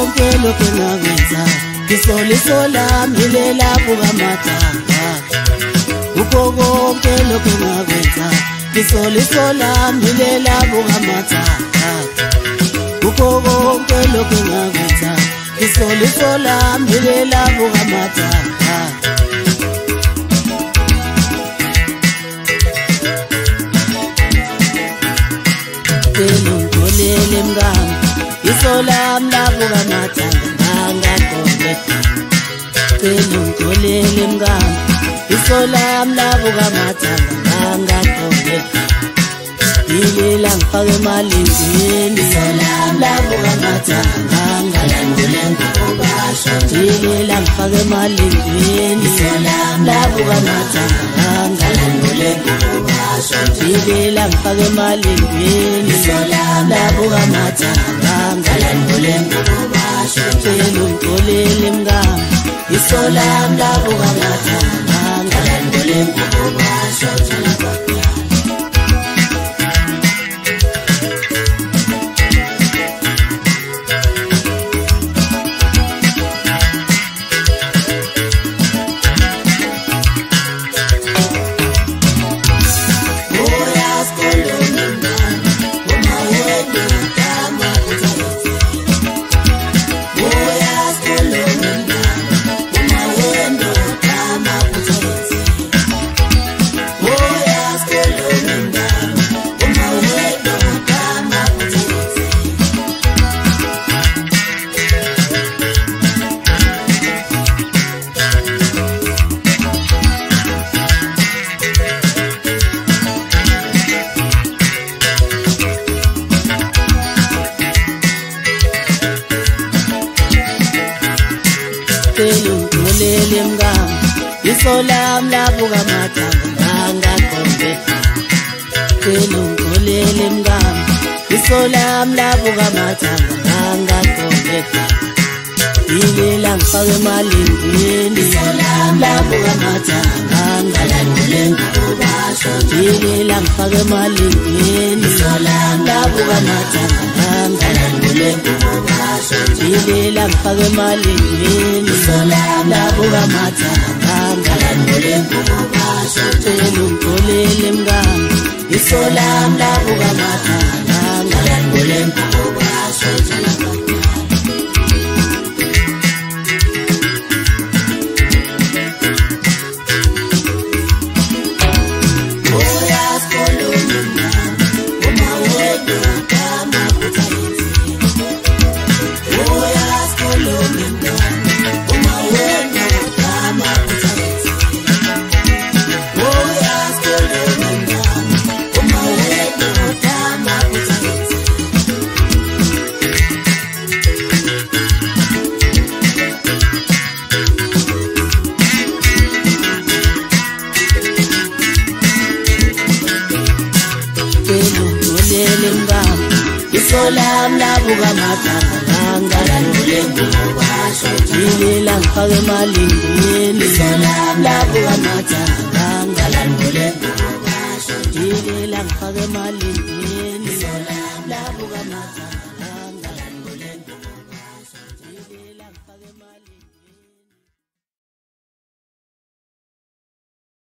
konke lokho engakwenza ngisolisola milela bukamatanga ukho konke lokho engakwenza ngisolisola milela bukamatanga ukho konke lokho engakwenza ngisolisola milela bukamatanga ngolele mngami isola mlabo kamatanga ngaqonde ngolele mngami isola mlabo kamatanga ngaqonde ilela ngifake emalingeni isola mlabo kamatanga ngalandule ngobasho ilela ngifake emalingeni isola mlabo kamatanga ngalandule ngobasho ilela ngifake emalingeni isola mlabo kamatanga ngalandule ngobasho ngolele mngami isola mlabo kamatanga ngalandule ngobasho ngolele mngami isola mlabo kamatanga ngaqonde ngolele mngami isola mlabo kamatanga ngaqonde ilela ngifake emalingeni isola mlabo kamatanga ngalandule ngobasho ilela ngifake emalingeni isola mlabo kamatanga ngalandule ngobasho ilela ngifake emalingeni isola mlabo kamatanga ngalandule ngobasho ngolele mngami isola mlabo kamatanga ngalandule ngobasho isola mlabo kamatanga ngalandule ngobasho ilela ngifake emalingeni isola mlabo kamatanga ngalandule ngobasho ilela ngifake emalingeni